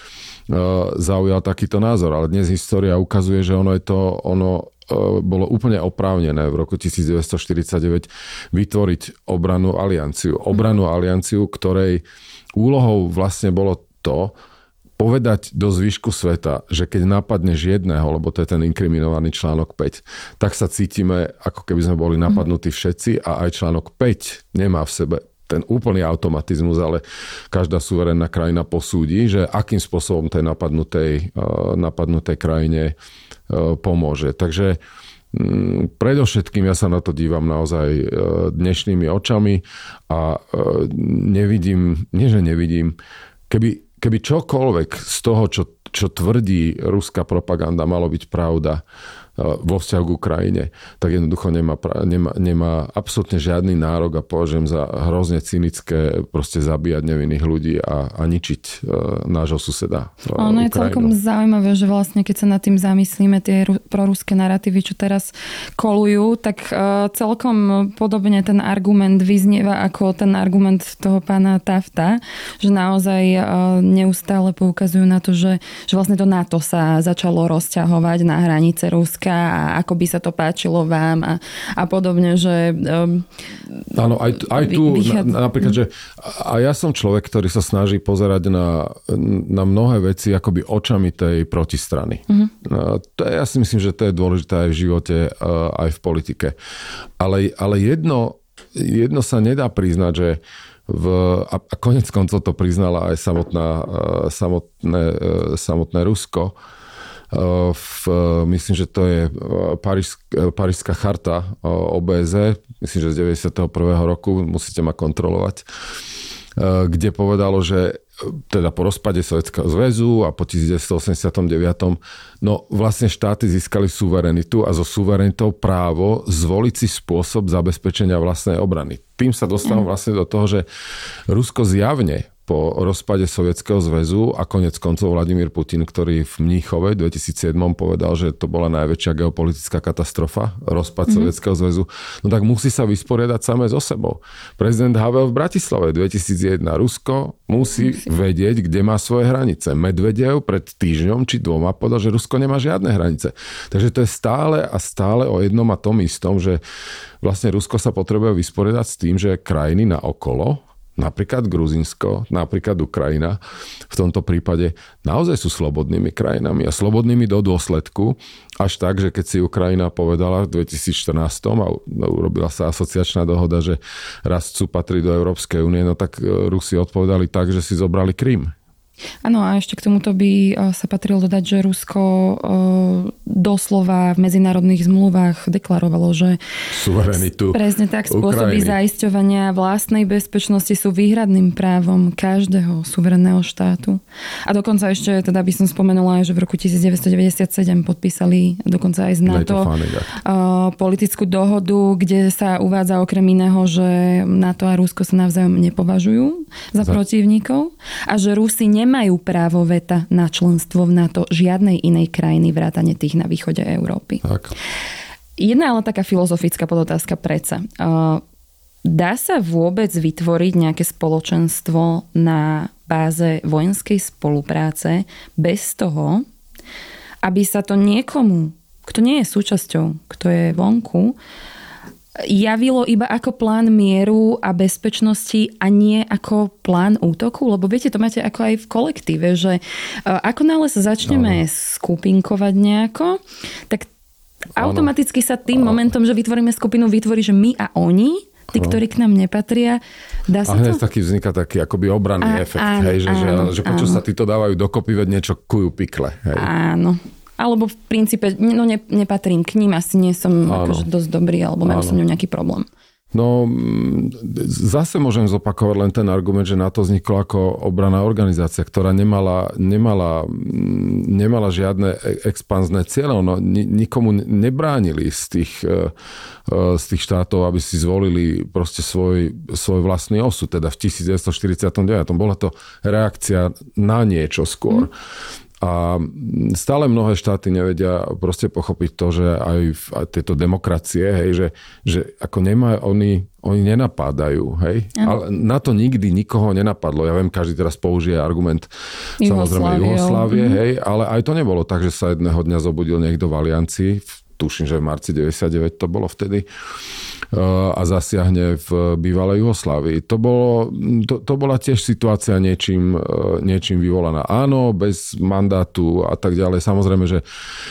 S2: zaujal takýto názor. Ale dnes história ukazuje, že ono je to, ono bolo úplne oprávnené v roku devätnásťstoštyridsaťdeväť vytvoriť obrannú alianciu. Obrannú alianciu, ktorej úlohou vlastne bolo to, povedať do zvyšku sveta, že keď napadneš jedného, lebo to je ten inkriminovaný článok päť, tak sa cítime, ako keby sme boli napadnutí všetci a aj článok päť nemá v sebe ten úplný automatizmus, ale každá suverénna krajina posúdi, že akým spôsobom tej napadnutej, napadnutej krajine pomôže. Takže predovšetkým ja sa na to dívam naozaj dnešnými očami a nevidím, nie že nevidím, keby, keby čokoľvek z toho, čo, čo tvrdí ruská propaganda, malo byť pravda vo vzťahu k Ukrajine, tak jednoducho nemá, nemá, nemá absolútne žiadny nárok a považujem za hrozne cynické proste zabíjať nevinných ľudí a, a ničiť uh, nášho suseda. Uh,
S1: ono je celkom zaujímavé, že vlastne keď sa nad tým zamyslíme, tie ru- proruské naratívy, čo teraz kolujú, tak uh, celkom podobne ten argument vyznieva ako ten argument toho pána Tafta, že naozaj uh, neustále poukazujú na to, že, že vlastne to NATO sa začalo rozťahovať na hranice Ruska a ako by sa to páčilo vám a, a podobne, že... Um,
S2: Áno, aj, aj tu vychádza... na, napríklad, že a ja som človek, ktorý sa snaží pozerať na, na mnohé veci akoby očami tej protistrany. Uh-huh. To je, ja si myslím, že to je dôležité aj v živote, aj v politike. Ale, ale jedno, jedno sa nedá priznať, že v, a, a konec koncov to priznala aj samotná, samotné, samotné Rusko. V, myslím, že to je Parížská charta ó bé es é, myslím, že z deväťdesiateho prvého roku, musíte ma kontrolovať, kde povedalo, že teda po rozpade Sovietskeho zväzu a po devätnásťstoosemdesiatom deviatom no vlastne štáty získali suverenitu a so suverenitou právo zvoliť si spôsob zabezpečenia vlastnej obrany. Tým sa dostávam vlastne do toho, že Rusko zjavne po rozpade Sovietskeho zväzu a konec koncov Vladimír Putin, ktorý v Mníchove v dvetisícsedem povedal, že to bola najväčšia geopolitická katastrofa, rozpad mm-hmm. Sovietskeho zväzu, no tak musí sa vysporiadať samé so sebou. Prezident Havel v Bratislave dvetisícjeden, Rusko musí vedieť, kde má svoje hranice. Medvedev pred týždňom či dvoma povedal, že Rusko nemá žiadne hranice. Takže to je stále a stále o jednom a tom istom, že vlastne Rusko sa potrebuje vysporiadať s tým, že krajiny na okolo, napríklad Gruzínsko, napríklad Ukrajina, v tomto prípade naozaj sú slobodnými krajinami a slobodnými do dôsledku, až tak, že keď si Ukrajina povedala v dvetisícštrnásť a urobila sa asociačná dohoda, že raz chcú patriť do Európskej únie, no tak Rusi odpovedali tak, že si zobrali Krym.
S1: Áno, a ešte k tomuto by sa patrilo dodať, že Rusko doslova v medzinárodných zmluvách deklarovalo, že
S2: suverenitu
S1: presne tak spôsoby
S2: Ukrajiny.
S1: zaisťovania vlastnej bezpečnosti sú výhradným právom každého suverénneho štátu. A dokonca ešte, teda by som spomenula, že v roku devätnásťstodeväťdesiatsedem podpísali dokonca aj z NATO politickú dohodu, kde sa uvádza okrem iného, že NATO a Rusko sa navzájom nepovažujú za, za... protivníkov a že Rusi nemajú majú právo veta na členstvo v NATO žiadnej inej krajiny vrátane tých na východe Európy.
S2: Tak.
S1: Jedna ale taká filozofická podotázka predsa. Dá sa vôbec vytvoriť nejaké spoločenstvo na báze vojenskej spolupráce bez toho, aby sa to niekomu, kto nie je súčasťou, kto je vonku, javilo iba ako plán mieru a bezpečnosti a nie ako plán útoku? Lebo viete, to máte ako aj v kolektíve, že ako náhle sa začneme no. skupinkovať nejako, tak automaticky sa tým ano. momentom, že vytvoríme skupinu, vytvorí, že my a oni, tí, no. ktorí k nám nepatria, dá sa
S2: a hneď
S1: to?
S2: taký vzniká taký akoby obranný a, efekt, áno, hej, že, áno, že, že počo sa títo dávajú dokopy, veď niečo kujú pikle. Hej. Áno.
S1: Alebo v princípe, no ne, nepatrím k ním, asi nie som akože dosť dobrý, alebo mám som ňou nejaký problém.
S2: No, zase môžem zopakovať len ten argument, že NATO vzniklo ako obranná organizácia, ktorá nemala, nemala, nemala žiadne expanzné cieľe. No, nikomu nebránili z tých, z tých štátov, aby si zvolili proste svoj, svoj vlastný osud. Teda v devätnásťstoštyridsaťdeväť. Bola to reakcia na niečo skôr. Mm. A stále mnohé štáty nevedia proste pochopiť to, že aj, v, aj tieto demokracie, hej, že, že ako nemá, oni, oni nenapádajú, hej. Ja. Ale na to nikdy nikoho nenapadlo. Ja viem, každý teraz použije argument samozrejme Juhoslávie, mm-hmm. hej, ale aj to nebolo tak, že sa jedného dňa zobudil niekto v Aliancii, tuším, že v marci deväťdesiatdeväť to bolo vtedy, a zasiahne v bývalej Juhoslávii. To, bolo, to, to bola tiež situácia niečím, niečím vyvolaná. Áno, bez mandátu a tak ďalej. Samozrejme, že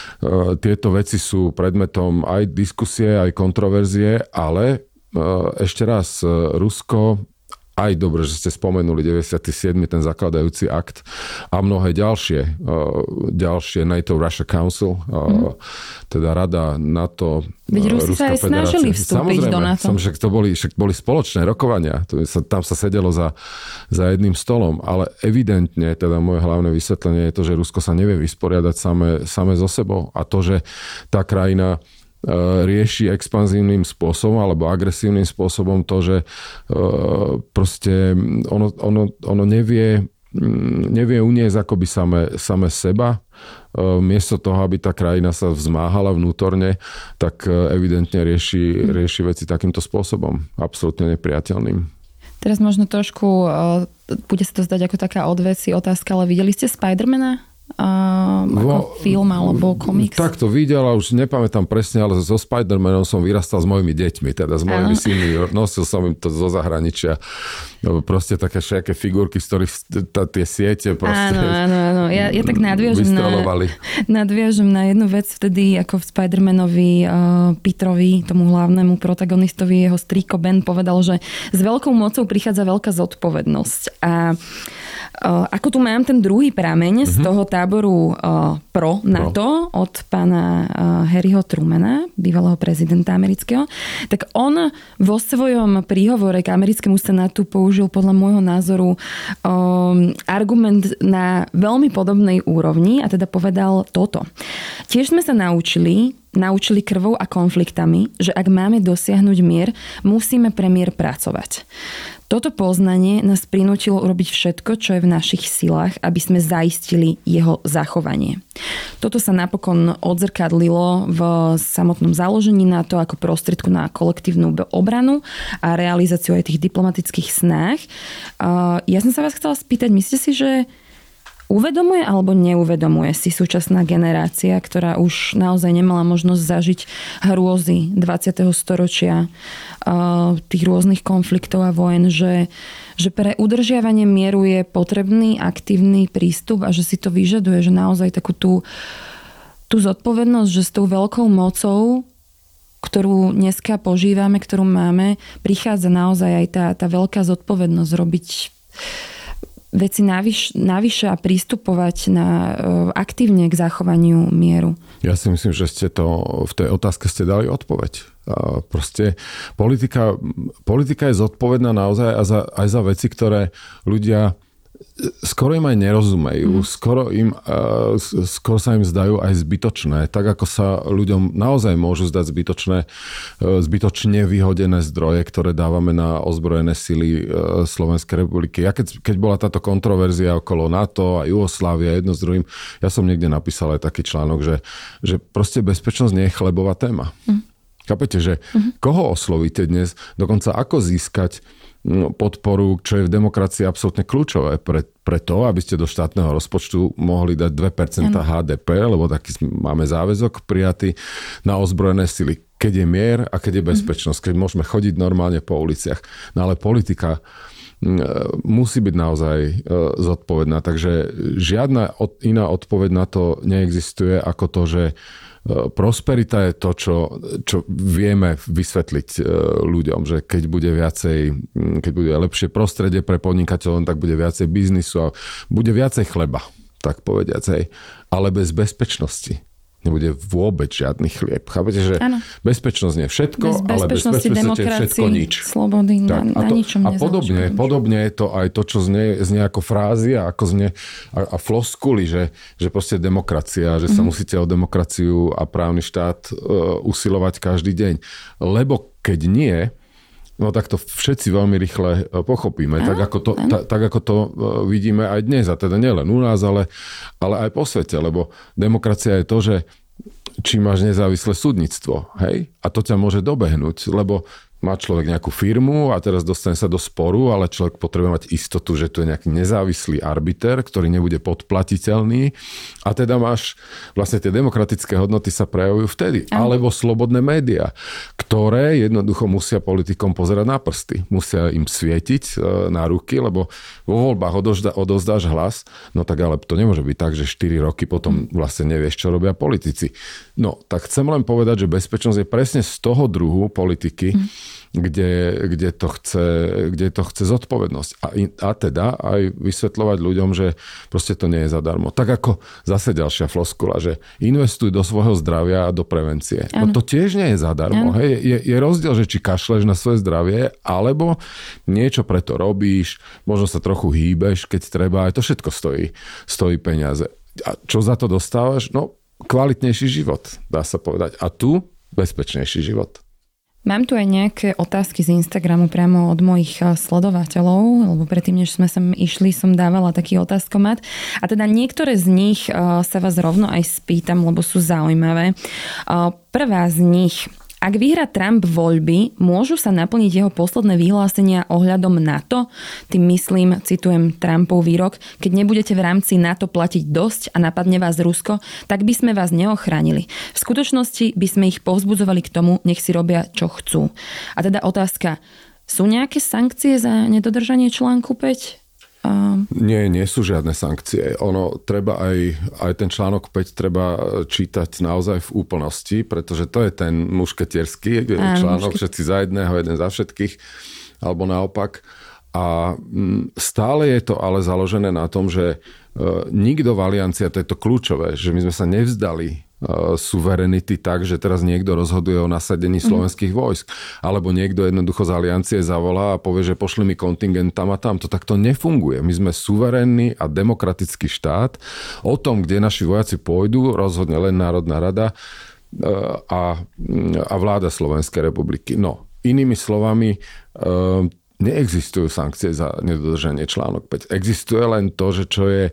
S2: tieto veci sú predmetom aj diskusie, aj kontroverzie, ale ešte raz, Rusko, aj dobre, že ste spomenuli deväťdesiaty siedmy ten zakladajúci akt a mnohé ďalšie, ďalšie NATO Russia Council, mm. teda Rada NATO,
S1: Veď Rusi sa aj snažili vstúpiť do NATO.
S2: Samozrejme, však to boli, však boli spoločné rokovania, to sa, tam sa sedelo za, za jedným stolom, ale evidentne, teda moje hlavné vysvetlenie je to, že Rusko sa nevie vysporiadať same, same so sebou a to, že tá krajina rieši expanzívnym spôsobom alebo agresívnym spôsobom to, že proste ono, ono, ono nevie, nevie uniesť akoby same, same seba. Miesto toho, aby tá krajina sa vzmáhala vnútorne, tak evidentne rieši, rieši veci takýmto spôsobom. Absolútne nepriateľným.
S1: Teraz možno trošku, bude sa to zdať ako taká odveci otázka, ale videli ste Spidermana? Uh, ako no, film alebo komiks?
S2: Tak to videl a už nepamätám presne, ale so Spider-Manom som vyrastal s mojimi deťmi, teda s mojimi synmi. Nosil som im to zo zahraničia. Proste také všetké figurky, z ktorých t- tie siete proste
S1: áno, áno, áno. Ja, ja tak nadviažem na, nadviažem na jednu vec vtedy, ako v Spider-Manovi uh, Petrovi, tomu hlavnému protagonistovi, jeho strýko Ben povedal, že s veľkou mocou prichádza veľká zodpovednosť. A uh, ako tu mám ten druhý prameň mm-hmm. z toho táboru uh, pro NATO od pána uh, Harryho Trumana, bývalého prezidenta amerického, tak on vo svojom príhovore k americkému senátu použil podľa môjho názoru um, argument na veľmi podobnej úrovni a teda povedal toto. Tiež sme sa naučili, naučili krvou a konfliktami, že ak máme dosiahnuť mier, musíme pre mier pracovať. Toto poznanie nás prinútilo urobiť všetko, čo je v našich silách, aby sme zaistili jeho zachovanie. Toto sa napokon odzrkadlilo v samotnom založení NATO ako prostriedku na kolektívnu obranu a realizáciu aj tých diplomatických snách. Ja som sa vás chcela spýtať, myslíte si, že uvedomuje alebo neuvedomuje si súčasná generácia, ktorá už naozaj nemala možnosť zažiť hrôzy dvadsiateho storočia, tých rôznych konfliktov a vojen, že, že pre udržiavanie mieru je potrebný aktívny prístup a že si to vyžaduje, že naozaj takú tú, tú zodpovednosť, že s tou veľkou mocou, ktorú dneska požívame, ktorú máme, prichádza naozaj aj tá, tá veľká zodpovednosť robiť veci navyš, navyše a pristupovať na, aktívne k zachovaniu mieru.
S2: Ja si myslím, že ste to v tej otázke ste dali odpoveď. A proste politika, politika je zodpovedná naozaj aj za, aj za veci, ktoré ľudia skoro im aj nerozumejú, mm. skoro, im, uh, skoro sa im zdajú aj zbytočné. Tak ako sa ľuďom naozaj môžu zdať zbytočné, uh, zbytočne vyhodené zdroje, ktoré dávame na ozbrojené sily uh, Slovenskej republiky. Ja keď, keď bola táto kontroverzia okolo NATO a Jugoslávia jedno s druhým, ja som niekde napísal aj taký článok, že, že proste bezpečnosť nie je chlebová téma. Mm. Chápete, že mm-hmm. koho oslovíte dnes, dokonca ako získať podporu, čo je v demokracii absolútne kľúčové pre, pre to, aby ste do štátneho rozpočtu mohli dať dve percentá há dé pé, lebo taký máme záväzok prijatý na ozbrojené sily. Keď je mier a keď je bezpečnosť, keď môžeme chodiť normálne po uliciach. No ale politika musí byť naozaj zodpovedná, takže žiadna iná odpoveď na to neexistuje ako to, že prosperita je to, čo, čo vieme vysvetliť ľuďom, že keď bude viacej, keď bude lepšie prostredie pre podnikateľov, tak bude viacej biznisu a bude viacej chleba, tak povediacej, ale bez bezpečnosti nebude vôbec žiadny chlieb. Chápete, že ano. Bezpečnosť nie je všetko, bez ale bez bezpečnosti je všetko nič.
S1: Slobody tak, na, na
S2: a to,
S1: ničom
S2: a podobne, podobne je to aj to, čo znie, znie ako frázy a ako znie a, a floskuly, že, že proste demokracia, že sa mm. musíte o demokraciu a právny štát uh, usilovať každý deň. Lebo keď nie, no tak to všetci veľmi rýchle pochopíme. Áno, tak, ako to, ta, tak ako to vidíme aj dnes. A teda nielen u nás, ale, ale aj po svete. Lebo demokracia je to, že či máš nezávislé súdnictvo. Hej? A to ťa môže dobehnúť. Lebo má človek nejakú firmu a teraz dostane sa do sporu, ale človek potrebuje mať istotu, že tu je nejaký nezávislý arbiter, ktorý nebude podplatiteľný. A teda máš, vlastne tie demokratické hodnoty sa prejavujú vtedy. Aj. Alebo slobodné médiá, ktoré jednoducho musia politikom pozerať na prsty. Musia im svietiť na ruky, lebo vo voľbách odozda, odozdáš hlas, no tak ale to nemôže byť tak, že štyri roky potom vlastne nevieš, čo robia politici. No, tak chcem len povedať, že bezpečnosť je presne z toho druhu politiky, mm. Kde, kde, to chce, kde to chce zodpovednosť. A, a teda aj vysvetľovať ľuďom, že proste to nie je zadarmo. Tak ako zase ďalšia floskula, že investuj do svojho zdravia a do prevencie. No to tiež nie je zadarmo. Hej. Je, je rozdiel, že či kašleš na svoje zdravie, alebo niečo preto robíš, možno sa trochu hýbeš, keď treba. Aj to všetko stojí, stojí peniaze. A čo za to dostávaš? No, kvalitnejší život, dá sa povedať. A tu bezpečnejší život.
S1: Mám tu aj nejaké otázky z Instagramu priamo od mojich sledovateľov, lebo predtým, než sme sem išli, som dávala taký otázkomat. A teda niektoré z nich sa vás rovno aj spýtam, lebo sú zaujímavé. Prvá z nich: ak vyhrá Trump voľby, môžu sa naplniť jeho posledné vyhlásenia ohľadom NATO? Tým myslím, citujem Trumpov výrok: keď nebudete v rámci NATO platiť dosť a napadne vás Rusko, tak by sme vás neochránili. V skutočnosti by sme ich povzbudzovali k tomu, nech si robia, čo chcú. A teda otázka: sú nejaké sankcie za nedodržanie článku päť? Um...
S2: Nie, nie sú žiadne sankcie. Ono treba aj, aj ten článok päť treba čítať naozaj v úplnosti, pretože to je ten mušketierský článok, mušket... všetci za jedného, jeden za všetkých, alebo naopak. A stále je to ale založené na tom, že nikto v aliancii, a to je to kľúčové, že my sme sa nevzdali suverenity tak, že teraz niekto rozhoduje o nasadení slovenských vojsk. Alebo niekto jednoducho z aliancie zavolá a povie, že pošli mi kontingent tam a tam. To takto nefunguje. My sme suverénny a demokratický štát. O tom, kde naši vojaci pôjdu, rozhodne len Národná rada a, a vláda Slovenskej republiky. No, inými slovami, neexistujú sankcie za nedodržanie článok päť. Existuje len to, že čo je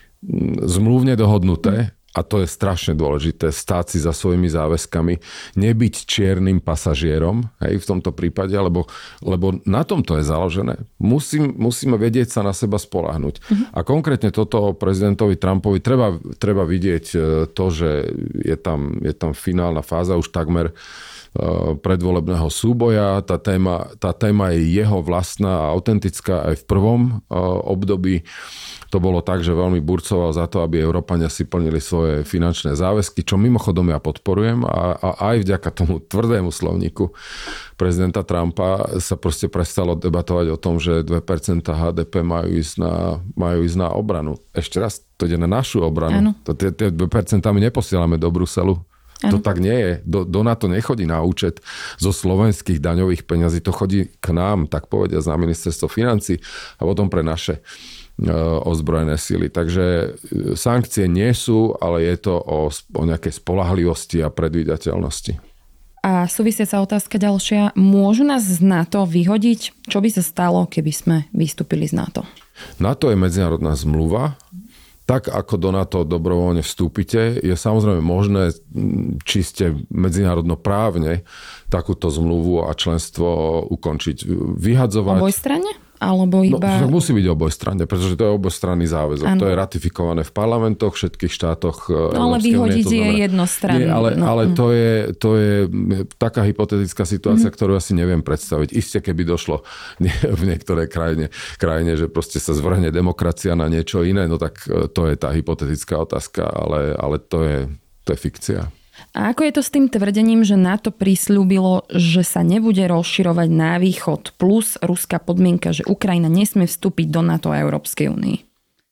S2: zmluvne dohodnuté, a to je strašne dôležité, stáť si za svojimi záväzkami, nebyť čiernym pasažierom, hej, v tomto prípade, lebo, lebo na tom to je založené. Musím, musíme vedieť sa na seba spoľahnúť. Uh-huh. A konkrétne toto prezidentovi Trumpovi treba, treba vidieť to, že je tam, je tam finálna fáza už takmer predvolebného súboja. Tá téma, tá téma je jeho vlastná a autentická aj v prvom období. To bolo tak, že veľmi burcoval za to, aby Európania si plnili svoje finančné záväzky, čo mimochodom ja podporujem a, a aj vďaka tomu tvrdému slovníku prezidenta Trumpa sa proste prestalo debatovať o tom, že dve percentá há dé pé majú ísť na, majú ísť na obranu. Ešte raz, to ide na našu obranu. To, tie, tie dve percentá my neposielame do Bruselu. Ano. To tak nie je. Do, do NATO nechodí na účet zo slovenských daňových peňazí. To chodí k nám, tak povedia, na ministerstvo financií a potom pre naše ozbrojené sily. Takže sankcie nie sú, ale je to o, o nejakej spolahlivosti a predvídateľnosti.
S1: A súvisiaca otázka ďalšia. Môžu nás z NATO vyhodiť? Čo by sa stalo, keby sme vystúpili z NATO?
S2: NATO je medzinárodná zmluva. Tak ako do NATO dobrovoľne vstúpite, je samozrejme možné čiste medzinárodnoprávne takúto zmluvu a členstvo ukončiť. Vyhadzovať...
S1: Obojstranne? Alebo iba...
S2: No, musí byť obojstranne, pretože to je obojstranný záväzok. Ano. To je ratifikované v parlamentoch, všetkých štátoch.
S1: No, ale vyhodiť je jednostranné.
S2: Nie, ale,
S1: no.
S2: ale to, je, to je taká hypotetická situácia, mm. ktorú ja si neviem predstaviť. Isté, keby došlo v niektorej krajine, krajine, že proste sa zvrhne demokracia na niečo iné, no tak to je tá hypotetická otázka, ale, ale to je, to je fikcia.
S1: A ako je to s tým tvrdením, že NATO prisľúbilo, že sa nebude rozširovať na východ, plus ruská podmienka, že Ukrajina nesmie vstúpiť do NATO a Európskej únie?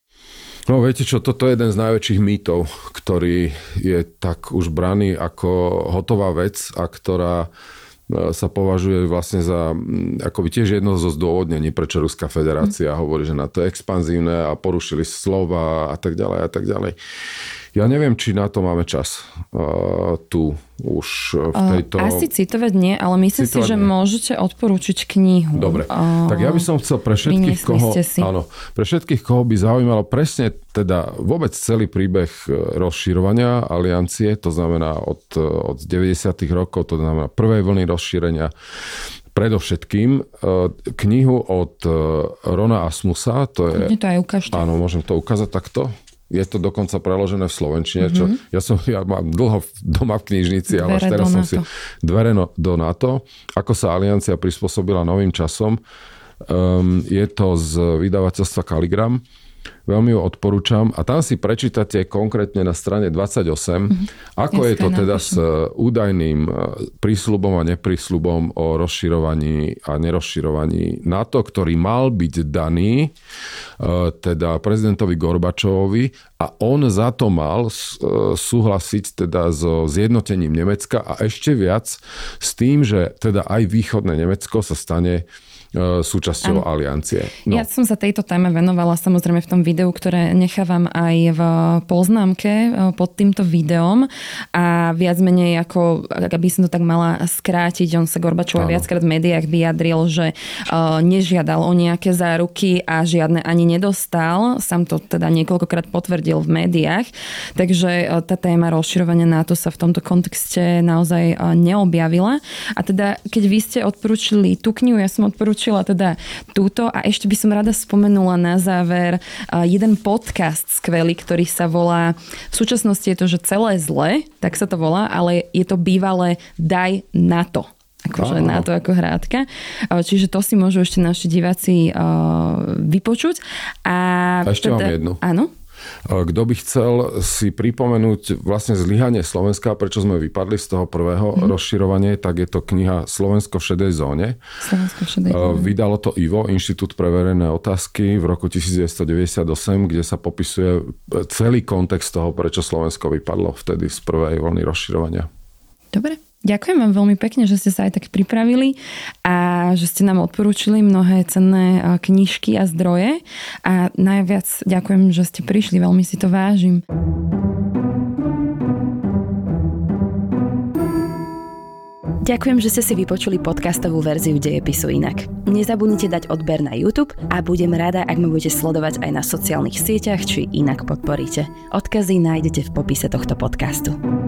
S2: No viete čo, toto je jeden z najväčších mýtov, ktorý je tak už braný ako hotová vec a ktorá sa považuje vlastne za akoby tiež jedno zo zdôvodnení, prečo Ruská federácia mm. hovorí, že NATO je expanzívne a porušili slova a tak ďalej a tak ďalej. Ja neviem, či na to máme čas uh, tu už v tejto...
S1: Asi citovať nie, ale myslím citovať si, že nie. Môžete odporúčiť knihu.
S2: Dobre, uh, tak ja by som chcel pre všetkých, koho, áno, pre všetkých, koho by zaujímalo presne teda vôbec celý príbeh rozširovania aliancie, to znamená od, od deväťdesiatych rokov, to znamená prvej vlny rozšírenia, predovšetkým knihu od Rona Asmusa, to je...
S1: Kľudne to aj ukážte.
S2: Áno, môžem to ukázať takto. Je to dokonca preložené v slovenčine, čo mm-hmm. ja som ja mám dlho doma v knižnici, ale až teraz som si dvere do NATO, ako sa aliancia prispôsobila novým časom. Um, je to z vydavateľstva Kaligram. Veľmi ju odporúčam. A tam si prečítate konkrétne na strane dvadsaťosem, mm-hmm. ako Dneska je to teda napíšem. S údajným prísľubom a neprísľubom o rozširovaní a nerozširovaní NATO, ktorý mal byť daný teda prezidentovi Gorbačovovi a on za to mal súhlasiť teda so zjednotením Nemecka a ešte viac s tým, že teda aj východné Nemecko sa stane súčasťou ano. Aliancie. No. Ja
S1: som sa tejto téme venovala samozrejme v tom videu, ktoré nechávam aj v poznámke pod týmto videom a viac menej ako, aby som to tak mala skrátiť, on sa Gorbačov viackrát v médiách vyjadril, že uh, nežiadal o nejaké záruky a žiadne ani nedostal. Sám to teda niekoľkokrát potvrdil v médiách. Takže uh, tá téma rozširovania NATO sa v tomto kontexte naozaj uh, neobjavila. A teda, keď vy ste odporúčili tú knihu, ja som odporúčila teda túto a ešte by som rada spomenula na záver jeden podcast skvelý, ktorý sa volá, v súčasnosti je to, že celé zle, tak sa to volá, ale je to bývalé Daj NATO. Akože na to ako hrátka. Čiže to si môžu ešte naši diváci vypočuť. A,
S2: a ešte teda,
S1: mám
S2: jednu.
S1: Áno?
S2: Kto by chcel si pripomenúť vlastne zlyhanie Slovenska, prečo sme vypadli z toho prvého mm. rozširovania, tak je to kniha Slovensko v šedej zóne.
S1: Slovensko v šedej zóne.
S2: Vydalo to í vé ó, Inštitút pre verejné otázky, v roku devätnásťstodeväťdesiatosem, kde sa popisuje celý kontext toho, prečo Slovensko vypadlo vtedy z prvej vlny rozširovania.
S1: Dobre. Ďakujem vám veľmi pekne, že ste sa aj tak pripravili a že ste nám odporúčili mnohé cenné knižky a zdroje. A najviac ďakujem, že ste prišli, veľmi si to vážim.
S3: Ďakujem, že ste si vypočuli podcastovú verziu Dejepisu inak. Nezabudnite dať odber na YouTube a budem rada, ak ma budete sledovať aj na sociálnych sieťach, či inak podporíte. Odkazy nájdete v popise tohto podcastu.